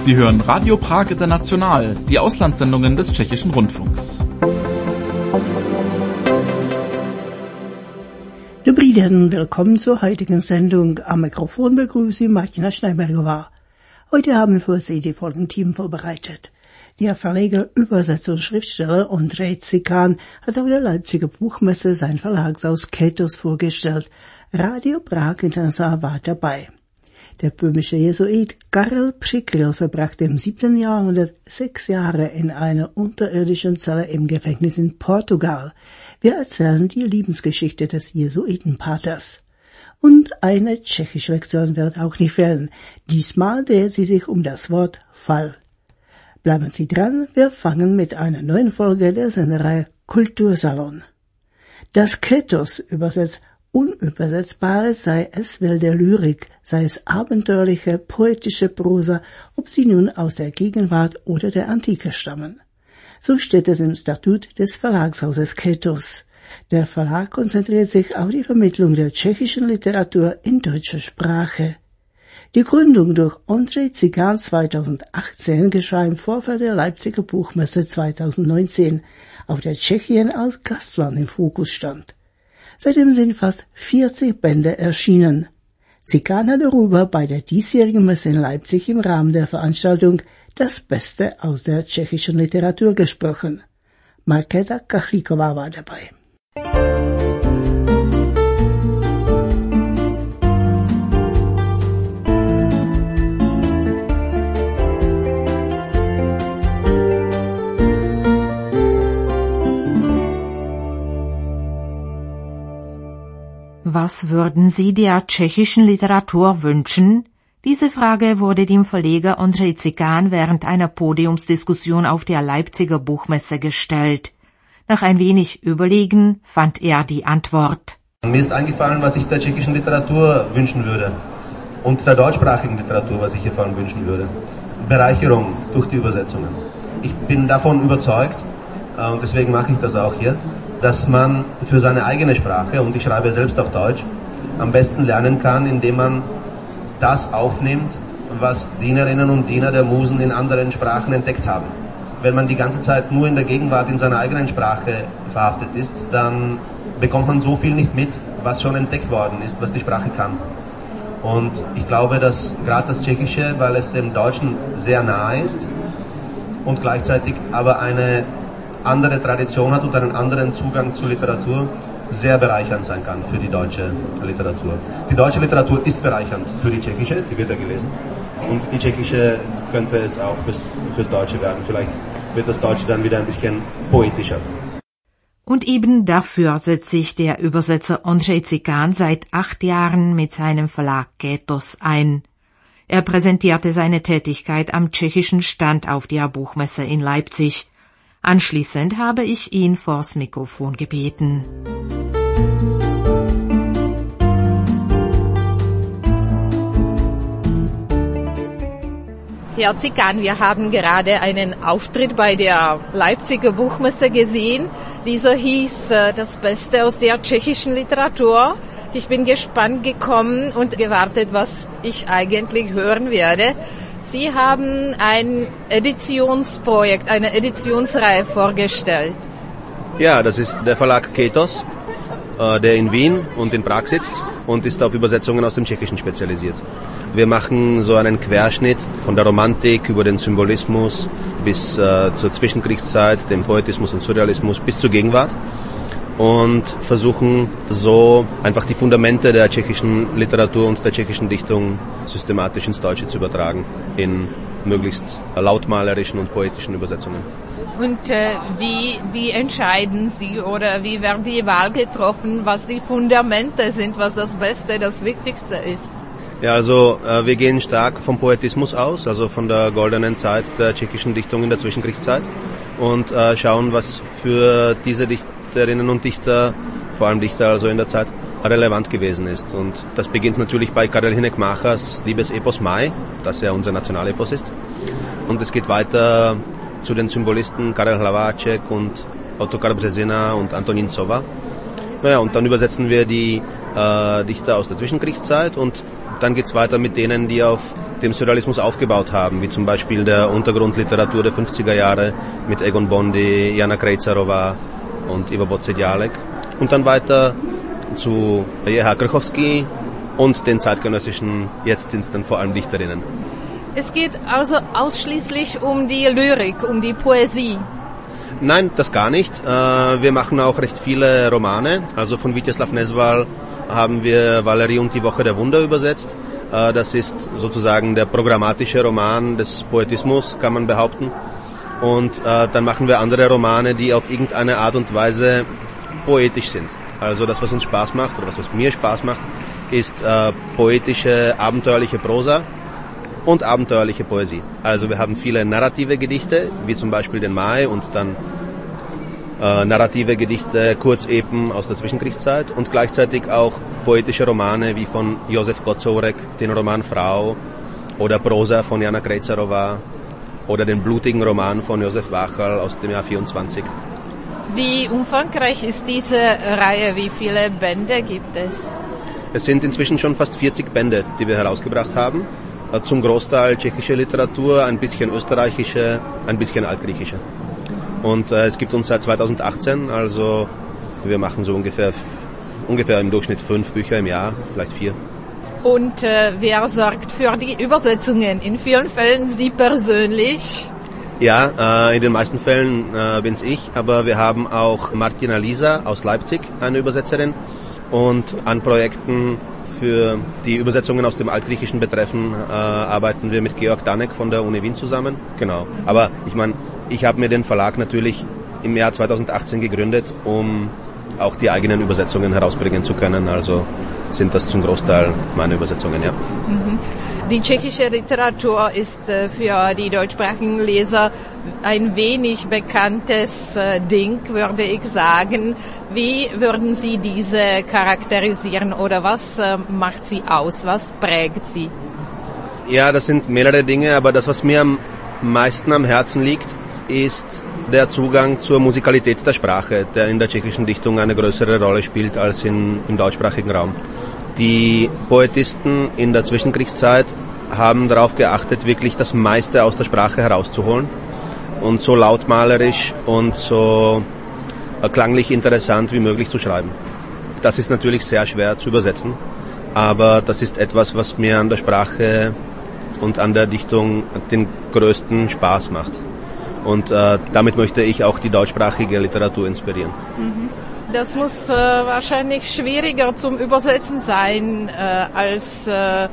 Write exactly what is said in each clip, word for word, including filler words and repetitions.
Sie hören Radio Prag International, die Auslandssendungen des Tschechischen Rundfunks. Dobrý den, willkommen zur heutigen Sendung. Am Mikrofon begrüße ich Martina Schneiberger. Heute haben für Sie die folgenden Themen vorbereitet. Der Verleger, Übersetzer und Schriftsteller Ondřej Cikán hat auf der Leipziger Buchmesse sein Verlagshaus Kétos vorgestellt. Radio Prag International war dabei. Der böhmische Jesuit Karel Přikryl verbrachte im siebten Jahrhundert sechs Jahre in einer unterirdischen Zelle im Gefängnis in Portugal. Wir erzählen die Lebensgeschichte des Jesuitenpaters. Und eine tschechische Lektion wird auch nicht fehlen. Diesmal dreht sie sich um das Wort Fall. Bleiben Sie dran, wir fangen mit einer neuen Folge der Sendereihe Kultursalon. Das Kétos, übersetzt Unübersetzbares, sei es wilde Lyrik, sei es abenteuerliche, poetische Prosa, ob sie nun aus der Gegenwart oder der Antike stammen. So steht es im Statut des Verlagshauses Kétos. Der Verlag konzentriert sich auf die Vermittlung der tschechischen Literatur in deutscher Sprache. Die Gründung durch Ondřej Cikán zweitausendachtzehn geschah im Vorfeld der Leipziger Buchmesse zweitausendneunzehn, auf der Tschechien als Gastland im Fokus stand. Seitdem sind fast vierzig Bände erschienen. Cikán hat darüber bei der diesjährigen Messe in Leipzig im Rahmen der Veranstaltung das Beste aus der tschechischen Literatur gesprochen. Markéta Kachlíková war dabei. Was würden Sie der tschechischen Literatur wünschen? Diese Frage wurde dem Verleger Ondřej Cikán während einer Podiumsdiskussion auf der Leipziger Buchmesse gestellt. Nach ein wenig Überlegen fand er die Antwort. Mir ist eingefallen, was ich der tschechischen Literatur wünschen würde und der deutschsprachigen Literatur, was ich hier vor allem wünschen würde. Bereicherung durch die Übersetzungen. Ich bin davon überzeugt, und deswegen mache ich das auch hier, dass man für seine eigene Sprache, und ich schreibe selbst auf Deutsch, am besten lernen kann, indem man das aufnimmt, was Dienerinnen und Diener der Musen in anderen Sprachen entdeckt haben. Wenn man die ganze Zeit nur in der Gegenwart in seiner eigenen Sprache verhaftet ist, dann bekommt man so viel nicht mit, was schon entdeckt worden ist, was die Sprache kann. Und ich glaube, dass gerade das Tschechische, weil es dem Deutschen sehr nahe ist und gleichzeitig aber eine andere Tradition hat und einen anderen Zugang zur Literatur, sehr bereichernd sein kann für die deutsche Literatur. Die deutsche Literatur ist bereichernd für die tschechische, die wird ja gelesen. Und die tschechische könnte es auch fürs, fürs Deutsche werden. Vielleicht wird das Deutsche dann wieder ein bisschen poetischer. Und eben dafür setzt sich der Übersetzer Ondřej Cikán seit acht Jahren mit seinem Verlag Kétos ein. Er präsentierte seine Tätigkeit am tschechischen Stand auf der Buchmesse in Leipzig. Anschließend habe ich ihn vors Mikrofon gebeten. Herr Cikán, wir haben gerade einen Auftritt bei der Leipziger Buchmesse gesehen. Dieser hieß äh, Das Beste aus der tschechischen Literatur. Ich bin gespannt gekommen und gewartet, was ich eigentlich hören werde. Sie haben ein Editionsprojekt, eine Editionsreihe vorgestellt. Ja, das ist der Verlag Kétos, äh, der in Wien und in Prag sitzt und ist auf Übersetzungen aus dem Tschechischen spezialisiert. Wir machen so einen Querschnitt von der Romantik über den Symbolismus bis äh, zur Zwischenkriegszeit, dem Poetismus und Surrealismus bis zur Gegenwart und versuchen so einfach die Fundamente der tschechischen Literatur und der tschechischen Dichtung systematisch ins Deutsche zu übertragen, in möglichst lautmalerischen und poetischen Übersetzungen. Und äh, wie, wie entscheiden Sie oder wie wird die Wahl getroffen, was die Fundamente sind, was das Beste, das Wichtigste ist? Ja, also äh, wir gehen stark vom Poetismus aus, also von der goldenen Zeit der tschechischen Dichtung in der Zwischenkriegszeit und äh, schauen, was für diese Dichterinnen und Dichter, vor allem Dichter also in der Zeit, relevant gewesen ist. Und das beginnt natürlich bei Karel Hynek Máchas Liebesepos Mai, das ja unser Nationalepos ist. Und es geht weiter zu den Symbolisten Karel Hlaváček und Ottokar Březina und Antonín Sova. Naja, und dann übersetzen wir die äh, Dichter aus der Zwischenkriegszeit und dann geht's weiter mit denen, die auf dem Surrealismus aufgebaut haben, wie zum Beispiel der Untergrundliteratur der fünfziger Jahre mit Egon Bondy, Jana Krejcarova und Ivo Bocedjalek. Und dann weiter zu J H Krchowski und den zeitgenössischen, jetzt sind es dann vor allem Dichterinnen. Es geht also ausschließlich um die Lyrik, um die Poesie. Nein, das gar nicht. Wir machen auch recht viele Romane. Also von Vítězslav Nezval haben wir Valerie und die Woche der Wunder übersetzt. Das ist sozusagen der programmatische Roman des Poetismus, kann man behaupten. Und dann machen wir andere Romane, die auf irgendeine Art und Weise poetisch sind. Also das, was uns Spaß macht, oder was, was mir Spaß macht, ist poetische, abenteuerliche Prosa und abenteuerliche Poesie. Also wir haben viele narrative Gedichte, wie zum Beispiel den Mai und dann äh, narrative Gedichte, Kurzepen aus der Zwischenkriegszeit und gleichzeitig auch poetische Romane wie von Josef Kocourek, den Roman Frau oder Prosa von Jana Krejcarova oder den blutigen Roman von Josef Wachal aus dem Jahr vierundzwanzig. Wie umfangreich ist diese Reihe? Wie viele Bände gibt es? Es sind inzwischen schon fast vierzig Bände, die wir herausgebracht haben. Zum Großteil tschechische Literatur, ein bisschen österreichische, ein bisschen altgriechische. Und äh, es gibt uns seit zweitausendachtzehn, also wir machen so ungefähr ungefähr im Durchschnitt fünf Bücher im Jahr, vielleicht vier. Und äh, wer sorgt für die Übersetzungen? In vielen Fällen Sie persönlich? Ja, äh, in den meisten Fällen äh, bin's ich, aber wir haben auch Martina Lisa aus Leipzig, eine Übersetzerin, und an Projekten für die Übersetzungen aus dem Altgriechischen betreffen, äh, arbeiten wir mit Georg Danek von der Uni Wien zusammen. Genau. Aber ich meine, ich habe mir den Verlag natürlich im Jahr zweitausendachtzehn gegründet, um auch die eigenen Übersetzungen herausbringen zu können. Also sind das zum Großteil meine Übersetzungen, ja. Mhm. Die tschechische Literatur ist äh, für die deutschsprachigen Leser ein wenig bekanntes äh, Ding, würde ich sagen. Wie würden Sie diese charakterisieren oder was äh, macht sie aus? Was prägt sie? Ja, das sind mehrere Dinge, aber das, was mir am meisten am Herzen liegt, ist der Zugang zur Musikalität der Sprache, der in der tschechischen Dichtung eine größere Rolle spielt als in, im deutschsprachigen Raum. Die Poetisten in der Zwischenkriegszeit haben darauf geachtet, wirklich das meiste aus der Sprache herauszuholen und so lautmalerisch und so klanglich interessant wie möglich zu schreiben. Das ist natürlich sehr schwer zu übersetzen, aber das ist etwas, was mir an der Sprache und an der Dichtung den größten Spaß macht. Und äh, damit möchte ich auch die deutschsprachige Literatur inspirieren. Mhm. Das muss äh, wahrscheinlich schwieriger zum Übersetzen sein, äh, als äh,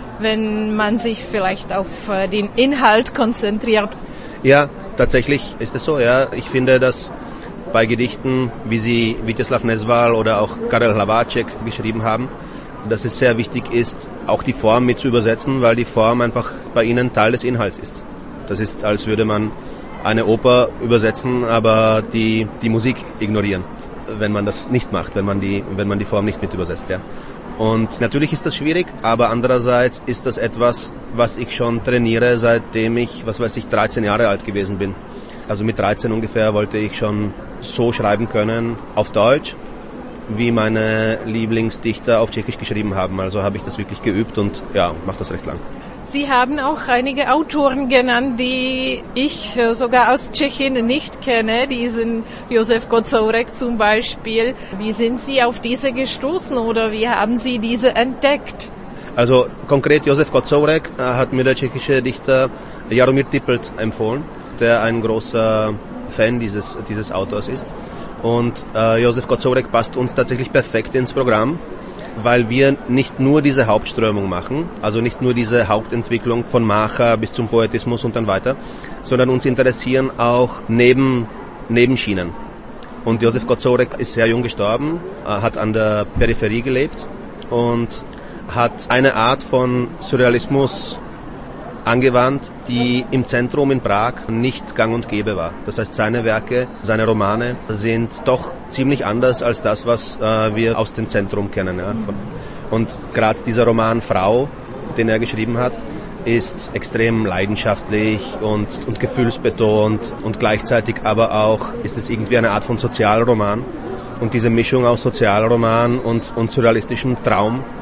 wenn man sich vielleicht auf äh, den Inhalt konzentriert. Ja, tatsächlich ist es so. Ja, ich finde, dass bei Gedichten, wie sie Vítězslav Nezval oder auch Karel Hlaváček geschrieben haben, dass es sehr wichtig ist, auch die Form mit zu übersetzen, weil die Form einfach bei ihnen Teil des Inhalts ist. Das ist, als würde man eine Oper übersetzen, aber die die Musik ignorieren, wenn man das nicht macht, wenn man die wenn man die Form nicht mit übersetzt, ja. Und natürlich ist das schwierig, aber andererseits ist das etwas, was ich schon trainiere, seitdem ich, was weiß ich, dreizehn Jahre alt gewesen bin. Also mit dreizehn ungefähr wollte ich schon so schreiben können auf Deutsch, wie meine Lieblingsdichter auf Tschechisch geschrieben haben. Also habe ich das wirklich geübt und ja, mache das recht lang. Sie haben auch einige Autoren genannt, die ich sogar als Tschechin nicht kenne, diesen Josef Kocourek zum Beispiel. Wie sind Sie auf diese gestoßen oder wie haben Sie diese entdeckt? Also konkret Josef Kocourek hat mir der tschechische Dichter Jaromír Tippelt empfohlen, der ein großer Fan dieses, dieses Autors ist. Und äh, Josef Kocourek passt uns tatsächlich perfekt ins Programm, weil wir nicht nur diese Hauptströmung machen, also nicht nur diese Hauptentwicklung von Macher bis zum Poetismus und dann weiter, sondern uns interessieren auch Neben, Nebenschienen. Und Josef Kocourek ist sehr jung gestorben, hat an der Peripherie gelebt und hat eine Art von Surrealismus angewandt, die im Zentrum in Prag nicht gang und gäbe war. Das heißt, seine Werke, seine Romane sind doch ziemlich anders als das, was äh, wir aus dem Zentrum kennen. Ja. Und gerade dieser Roman Frau, den er geschrieben hat, ist extrem leidenschaftlich und, und gefühlsbetont und gleichzeitig aber auch ist es irgendwie eine Art von Sozialroman. Und diese Mischung aus Sozialroman und, und surrealistischem Traum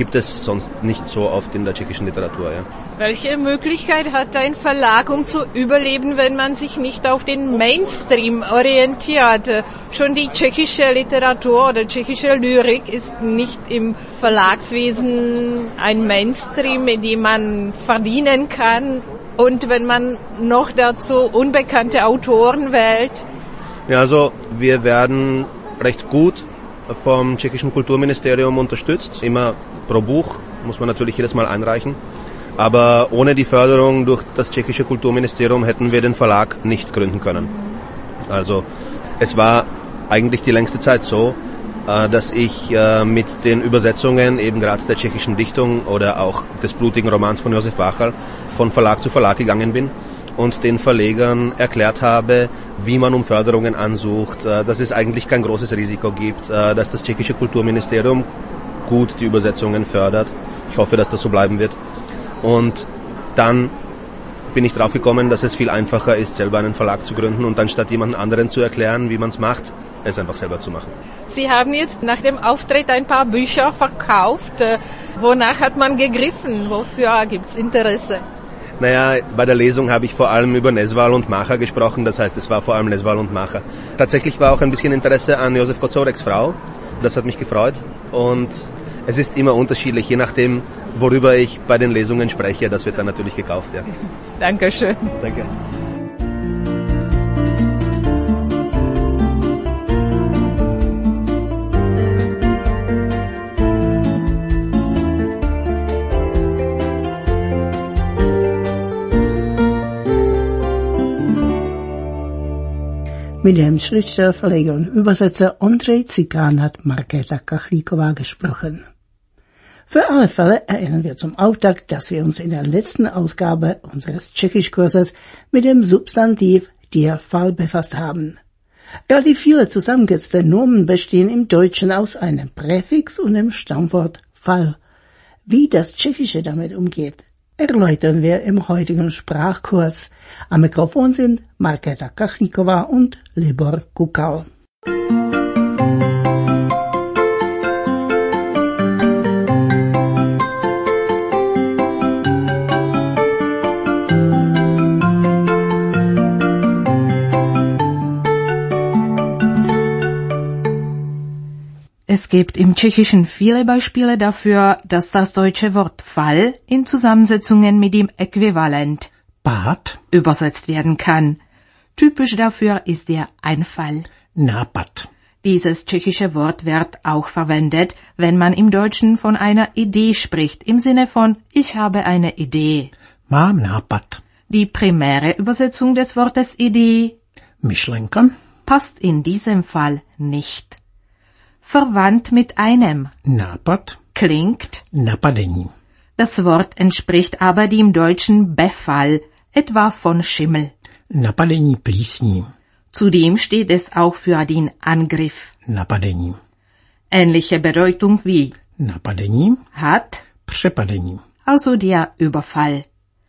gibt es sonst nicht so oft in der tschechischen Literatur. Ja. Welche Möglichkeit hat ein Verlag, um zu überleben, wenn man sich nicht auf den Mainstream orientiert? Schon die tschechische Literatur oder tschechische Lyrik ist nicht im Verlagswesen ein Mainstream, in dem man verdienen kann. Und wenn man noch dazu unbekannte Autoren wählt? Ja, also wir werden recht gut vom tschechischen Kulturministerium unterstützt. Immer pro Buch, muss man natürlich jedes Mal einreichen. Aber ohne die Förderung durch das tschechische Kulturministerium hätten wir den Verlag nicht gründen können. Also es war eigentlich die längste Zeit so, dass ich mit den Übersetzungen eben gerade der tschechischen Dichtung oder auch des blutigen Romans von Josef Váchal von Verlag zu Verlag gegangen bin und den Verlegern erklärt habe, wie man um Förderungen ansucht, dass es eigentlich kein großes Risiko gibt, dass das tschechische Kulturministerium gut die Übersetzungen fördert. Ich hoffe, dass das so bleiben wird. Und dann bin ich drauf gekommen, dass es viel einfacher ist, selber einen Verlag zu gründen und anstatt jemand anderen zu erklären, wie man es macht, es einfach selber zu machen. Sie haben jetzt nach dem Auftritt ein paar Bücher verkauft. Wonach hat man gegriffen? Wofür gibt es Interesse? Naja, bei der Lesung habe ich vor allem über Nesval und Macha gesprochen, das heißt, es war vor allem Nesval und Macha. Tatsächlich war auch ein bisschen Interesse an Josef Kocoureks Frau, das hat mich gefreut und es ist immer unterschiedlich, je nachdem, worüber ich bei den Lesungen spreche, das wird dann natürlich gekauft, ja. Dankeschön. Danke. Mit dem Schriftsteller, Verleger und Übersetzer Ondřej Cikán hat Markéta Kachlíková gesprochen. Für alle Fälle erinnern wir zum Auftakt, dass wir uns in der letzten Ausgabe unseres Tschechischkurses mit dem Substantiv der Fall befasst haben. Relativ viele zusammengesetzte Nomen bestehen im Deutschen aus einem Präfix und dem Stammwort Fall. Wie das Tschechische damit umgeht, erläutern wir im heutigen Sprachkurs. Am Mikrofon sind Markéta Kachlíková und Libor Kukal. Es gibt im Tschechischen viele Beispiele dafür, dass das deutsche Wort Fall in Zusammensetzungen mit dem Äquivalent Pád übersetzt werden kann. Typisch dafür ist der Einfall. Nápad. Dieses tschechische Wort wird auch verwendet, wenn man im Deutschen von einer Idee spricht, im Sinne von ich habe eine Idee. Mám nápad. Die primäre Übersetzung des Wortes Idee Myšlenka. passt in diesem Fall nicht. Verwandt mit einem Nápad. klingt Napadení. Das Wort entspricht aber dem deutschen Befall, etwa von Schimmel. Napadení plísní. Zudem steht es auch für den Angriff. Napadení. Ähnliche Bedeutung wie Napadení. hat, Přepadení. also der Überfall.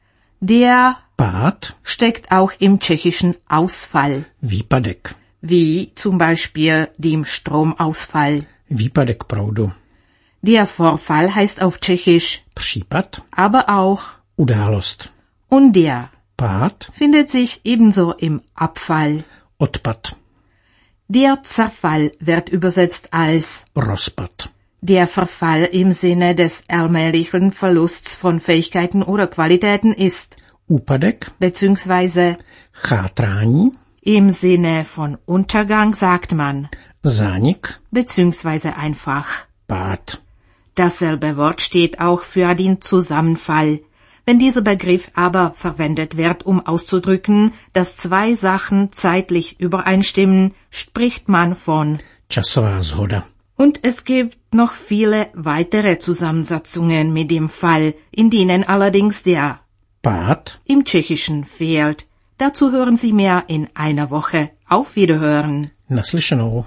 Der Pád. steckt auch im tschechischen Ausfall, Výpadek. wie zum Beispiel dem Stromausfall. Výpadek proudu. Der Vorfall heißt auf Tschechisch Případ. aber auch Událost. und der Pád. findet sich ebenso im Abfall. Odpad. Der Zerfall wird übersetzt als Rozpad. der Verfall im Sinne des allmählichen Verlusts von Fähigkeiten oder Qualitäten ist, Úpadek. beziehungsweise Chátrání. im Sinne von Untergang sagt man, Zánik. beziehungsweise einfach. Pád. Dasselbe Wort steht auch für den Zusammenfall. Wenn dieser Begriff aber verwendet wird, um auszudrücken, dass zwei Sachen zeitlich übereinstimmen, spricht man von Časová zhoda. Und es gibt noch viele weitere Zusammensetzungen mit dem Fall, in denen allerdings der Pád. im Tschechischen fehlt. Dazu hören Sie mehr in einer Woche. Auf Wiederhören. Naslyšenou.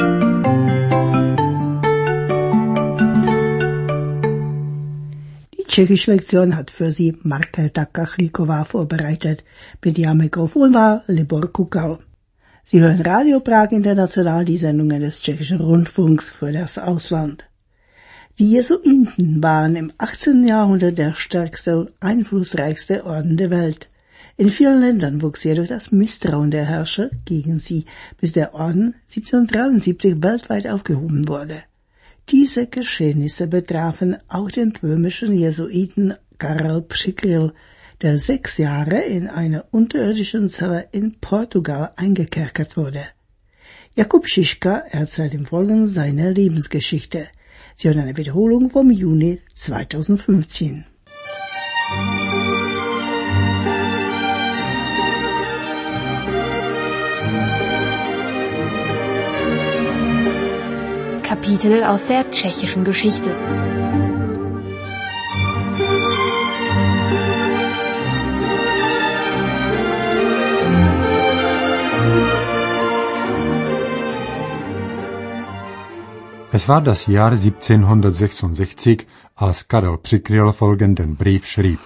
Die tschechische Lektion hat für Sie Markéta Kachlíková vorbereitet. Mit Ihrem Mikrofon war Libor Kukal. Sie hören Radio Prag International, die Sendungen des tschechischen Rundfunks für das Ausland. Die Jesuiten waren im achtzehnten Jahrhundert der stärkste und einflussreichste Orden der Welt. In vielen Ländern wuchs jedoch das Misstrauen der Herrscher gegen sie, bis der Orden siebzehnhundertdreiundsiebzig weltweit aufgehoben wurde. Diese Geschehnisse betrafen auch den böhmischen Jesuiten Karel Přikryl, der sechs Jahre in einer unterirdischen Zelle in Portugal eingekerkert wurde. Jakub Schischka erzählt im Folgenden seine Lebensgeschichte. Sie hören eine Wiederholung vom Juni zweitausendfünfzehn. Kapitel aus der tschechischen Geschichte. Es war das Jahr siebzehnhundertsechsundsechzig, als Karel Přikryl folgenden Brief schrieb.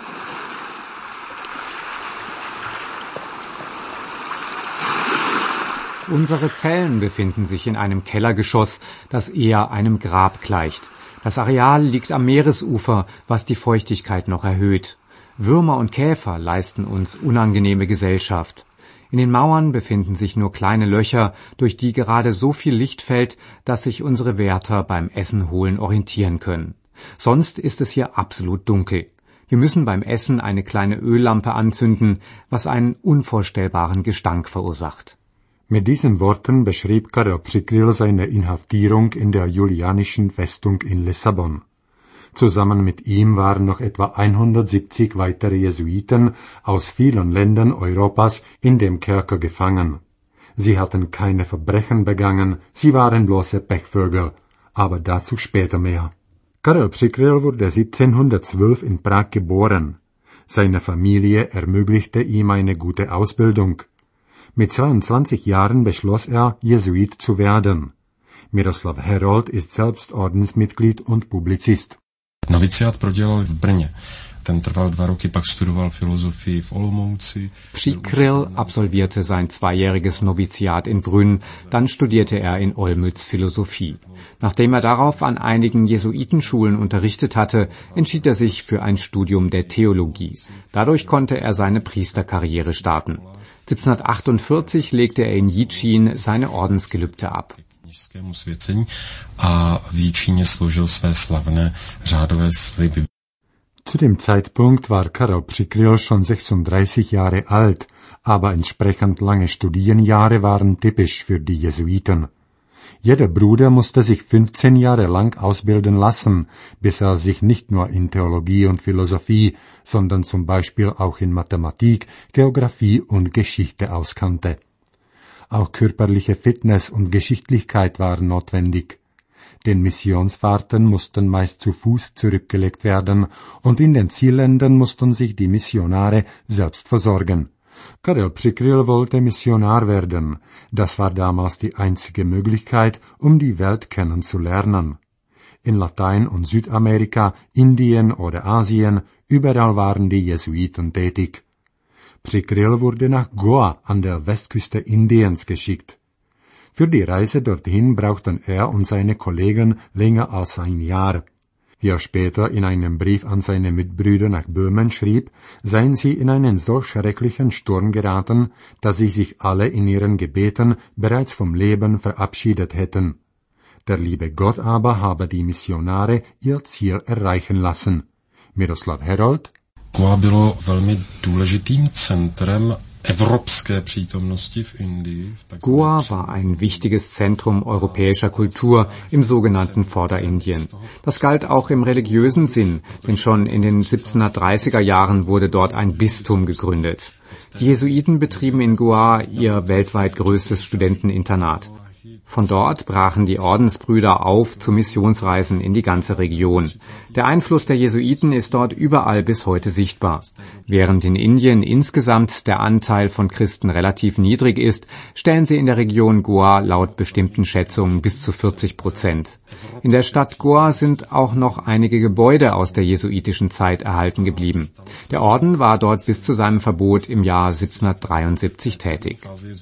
Unsere Zellen befinden sich in einem Kellergeschoss, das eher einem Grab gleicht. Das Areal liegt am Meeresufer, was die Feuchtigkeit noch erhöht. Würmer und Käfer leisten uns unangenehme Gesellschaft. In den Mauern befinden sich nur kleine Löcher, durch die gerade so viel Licht fällt, dass sich unsere Wärter beim Essen holen orientieren können. Sonst ist es hier absolut dunkel. Wir müssen beim Essen eine kleine Öllampe anzünden, was einen unvorstellbaren Gestank verursacht. Mit diesen Worten beschrieb Karel Přikryl seine Inhaftierung in der Julianischen Festung in Lissabon. Zusammen mit ihm waren noch etwa hundertsiebzig weitere Jesuiten aus vielen Ländern Europas in dem Kerker gefangen. Sie hatten keine Verbrechen begangen, sie waren bloße Pechvögel, aber dazu später mehr. Karel Přikryl wurde siebzehnhundertzwölf in Prag geboren. Seine Familie ermöglichte ihm eine gute Ausbildung. Mit zweiundzwanzig Jahren beschloss er, Jesuit zu werden. Miroslav Herold ist selbst Ordensmitglied und Publizist. Noviciát prodělal v Brně. Ten trval dva roky, pak studoval filozofii v Olomouci. Přikryl absolvierte sein zweijähriges Noviziat in Brünn, dann studierte er in Olmütz Philosophie. Nachdem er darauf an einigen Jesuitenschulen unterrichtet hatte, entschied er sich für ein Studium der Theologie. Dadurch konnte er seine Priesterkarriere starten. siebzehnhundertachtundvierzig legte er in Jičín seine Ordensgelübde ab. A v Jičíně složil své slavné řádové sliby. Zu dem Zeitpunkt war Karel Přikryl schon sechsunddreißig Jahre alt, aber entsprechend lange Studienjahre waren typisch für die Jesuiten. Jeder Bruder musste sich fünfzehn Jahre lang ausbilden lassen, bis er sich nicht nur in Theologie und Philosophie, sondern zum Beispiel auch in Mathematik, Geographie und Geschichte auskannte. Auch körperliche Fitness und Geschicklichkeit waren notwendig. Den Missionsfahrten mussten meist zu Fuß zurückgelegt werden und in den Zielländern mussten sich die Missionare selbst versorgen. Karel Přikryl wollte Missionar werden. Das war damals die einzige Möglichkeit, um die Welt kennenzulernen. In Latein- und Südamerika, Indien oder Asien, überall waren die Jesuiten tätig. Přikryl wurde nach Goa an der Westküste Indiens geschickt. Für die Reise dorthin brauchten er und seine Kollegen länger als ein Jahr. Wie er später in einem Brief an seine Mitbrüder nach Böhmen schrieb, seien sie in einen so schrecklichen Sturm geraten, dass sie sich alle in ihren Gebeten bereits vom Leben verabschiedet hätten. Der liebe Gott aber habe die Missionare ihr Ziel erreichen lassen. Miroslav Herold. Goa bylo velmi důležitým centrem evropské přítomnosti v Indii. Goa war ein wichtiges Zentrum europäischer Kultur im sogenannten Vorderindien. Das galt auch im religiösen Sinn, denn schon in den siebzehnhundertdreißiger Jahren wurde dort ein Bistum gegründet. Die Jesuiten betrieben in Goa ihr weltweit größtes Studenteninternat. Von dort brachen die Ordensbrüder auf zu Missionsreisen in die ganze Region. Der Einfluss der Jesuiten ist dort überall bis heute sichtbar. Während in Indien insgesamt der Anteil von Christen relativ niedrig ist, stellen sie in der Region Goa laut bestimmten Schätzungen bis zu vierzig Prozent. In der Stadt Goa sind auch noch einige Gebäude aus der jesuitischen Zeit erhalten geblieben. Der Orden war dort bis zu seinem Verbot im Jahr siebzehnhundertdreiundsiebzig tätig.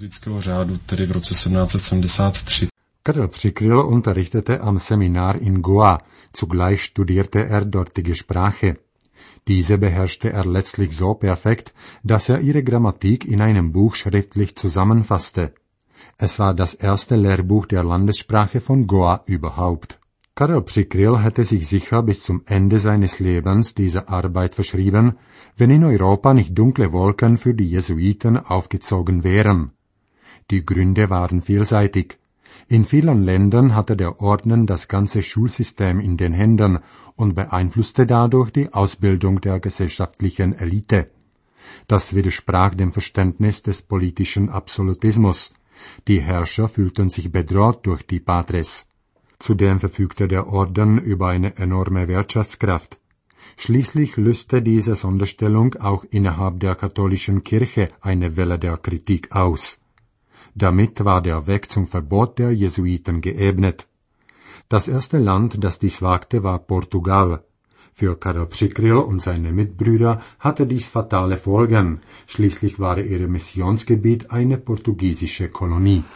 Karel Přikryl unterrichtete am Seminar in Goa, zugleich studierte er dortige Sprache. Diese beherrschte er letztlich so perfekt, dass er ihre Grammatik in einem Buch schriftlich zusammenfasste. Es war das erste Lehrbuch der Landessprache von Goa überhaupt. Karel Přikryl hätte sich sicher bis zum Ende seines Lebens dieser Arbeit verschrieben, wenn in Europa nicht dunkle Wolken für die Jesuiten aufgezogen wären. Die Gründe waren vielseitig. In vielen Ländern hatte der Orden das ganze Schulsystem in den Händen und beeinflusste dadurch die Ausbildung der gesellschaftlichen Elite. Das widersprach dem Verständnis des politischen Absolutismus. Die Herrscher fühlten sich bedroht durch die Patres. Zudem verfügte der Orden über eine enorme Wirtschaftskraft. Schließlich löste diese Sonderstellung auch innerhalb der katholischen Kirche eine Welle der Kritik aus. Damit war der Weg zum Verbot der Jesuiten geebnet. Das erste Land, das dies wagte, war Portugal. Für Karel Přikryl und seine Mitbrüder hatte dies fatale Folgen. Schließlich war ihr Missionsgebiet eine portugiesische Kolonie.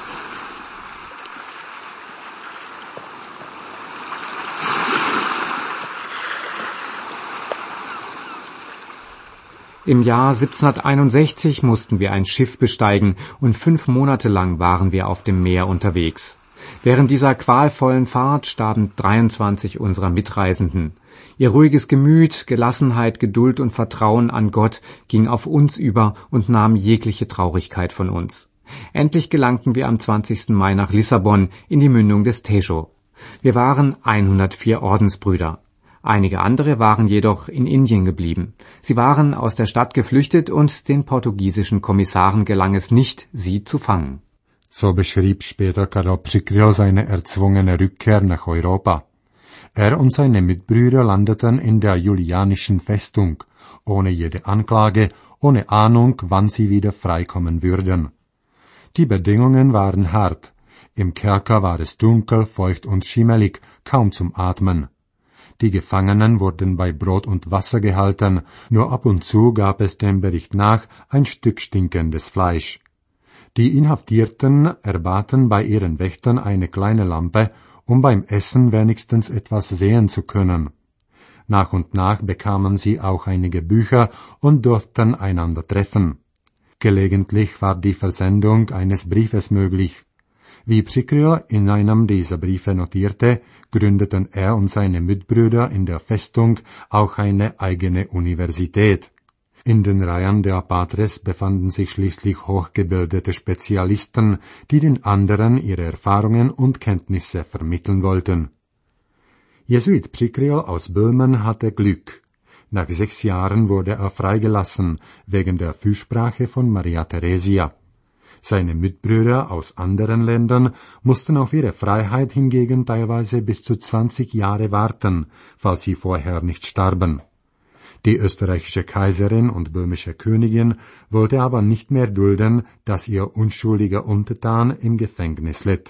Im Jahr siebzehnhunderteinundsechzig mussten wir ein Schiff besteigen und fünf Monate lang waren wir auf dem Meer unterwegs. Während dieser qualvollen Fahrt starben dreiundzwanzig unserer Mitreisenden. Ihr ruhiges Gemüt, Gelassenheit, Geduld und Vertrauen an Gott ging auf uns über und nahm jegliche Traurigkeit von uns. Endlich gelangten wir am zwanzigsten Mai nach Lissabon in die Mündung des Tejo. Wir waren hundertvier Ordensbrüder. Einige andere waren jedoch in Indien geblieben. Sie waren aus der Stadt geflüchtet und den portugiesischen Kommissaren gelang es nicht, sie zu fangen. So beschrieb später Karel Přikryl seine erzwungene Rückkehr nach Europa. Er und seine Mitbrüder landeten in der Julianischen Festung, ohne jede Anklage, ohne Ahnung, wann sie wieder freikommen würden. Die Bedingungen waren hart. Im Kerker war es dunkel, feucht und schimmelig, kaum zum Atmen. Die Gefangenen wurden bei Brot und Wasser gehalten, nur ab und zu gab es dem Bericht nach ein Stück stinkendes Fleisch. Die Inhaftierten erbaten bei ihren Wächtern eine kleine Lampe, um beim Essen wenigstens etwas sehen zu können. Nach und nach bekamen sie auch einige Bücher und durften einander treffen. Gelegentlich war die Versendung eines Briefes möglich. Wie Přikryl in einem dieser Briefe notierte, gründeten er und seine Mitbrüder in der Festung auch eine eigene Universität. In den Reihen der Patres befanden sich schließlich hochgebildete Spezialisten, die den anderen ihre Erfahrungen und Kenntnisse vermitteln wollten. Jesuit Přikryl aus Böhmen hatte Glück. Nach sechs Jahren wurde er freigelassen, wegen der Fürsprache von Maria Theresia. Seine Mitbrüder aus anderen Ländern mussten auf ihre Freiheit hingegen teilweise bis zu zwanzig Jahre warten, falls sie vorher nicht starben. Die österreichische Kaiserin und böhmische Königin wollte aber nicht mehr dulden, dass ihr unschuldiger Untertan im Gefängnis litt.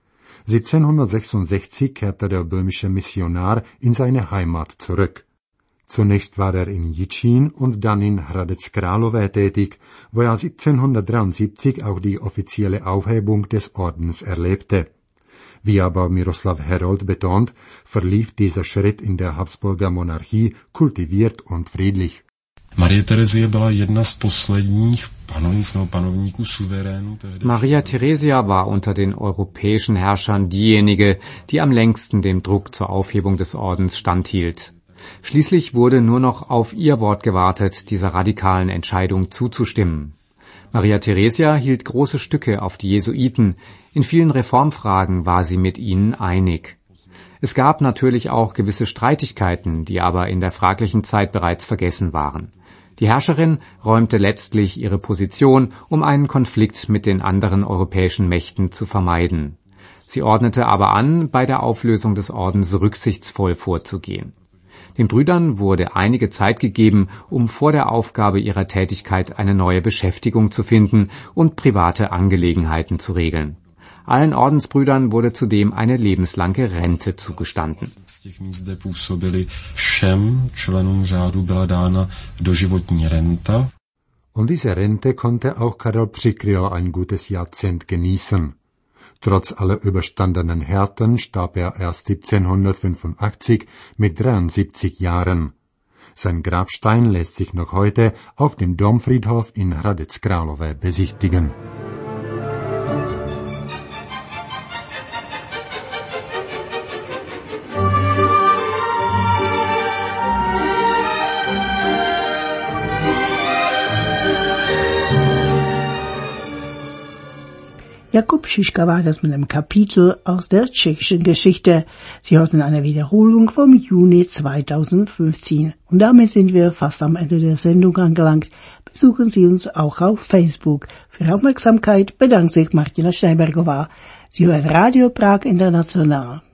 siebzehnhundertsechsundsechzig kehrte der böhmische Missionar in seine Heimat zurück. Zunächst war er in Jičín und dann in Hradec Králové tätig, wo er siebzehnhundertdreiundsiebzig auch die offizielle Aufhebung des Ordens erlebte. Wie aber Miroslav Herold betont, verlief dieser Schritt in der Habsburger Monarchie kultiviert und friedlich. Marie Teresie byla jedna z posledních panovnic nebo panovníků suverénů. Maria Theresia war unter den europäischen Herrschern diejenige, die am längsten dem Druck zur Aufhebung des Ordens standhielt. Schließlich wurde nur noch auf ihr Wort gewartet, dieser radikalen Entscheidung zuzustimmen. Maria Theresia hielt große Stücke auf die Jesuiten. In vielen Reformfragen war sie mit ihnen einig. Es gab natürlich auch gewisse Streitigkeiten, die aber in der fraglichen Zeit bereits vergessen waren. Die Herrscherin räumte letztlich ihre Position, um einen Konflikt mit den anderen europäischen Mächten zu vermeiden. Sie ordnete aber an, bei der Auflösung des Ordens rücksichtsvoll vorzugehen. Den Brüdern wurde einige Zeit gegeben, um vor der Aufgabe ihrer Tätigkeit eine neue Beschäftigung zu finden und private Angelegenheiten zu regeln. Allen Ordensbrüdern wurde zudem eine lebenslange Rente zugestanden. Und diese Rente konnte auch Karel Přikryl ein gutes Jahrzehnt genießen. Trotz aller überstandenen Härten starb er erst siebzehnhundertfünfundachtzig mit dreiundsiebzig Jahren. Sein Grabstein lässt sich noch heute auf dem Domfriedhof in Hradec Králové besichtigen. Jakub Schischka war das mit einem Kapitel aus der tschechischen Geschichte. Sie hörten eine Wiederholung vom Juni zweitausendfünfzehn. Und damit sind wir fast am Ende der Sendung angelangt. Besuchen Sie uns auch auf Facebook. Für Aufmerksamkeit bedankt sich Martina Steinbergová. Sie hört Radio Prag International.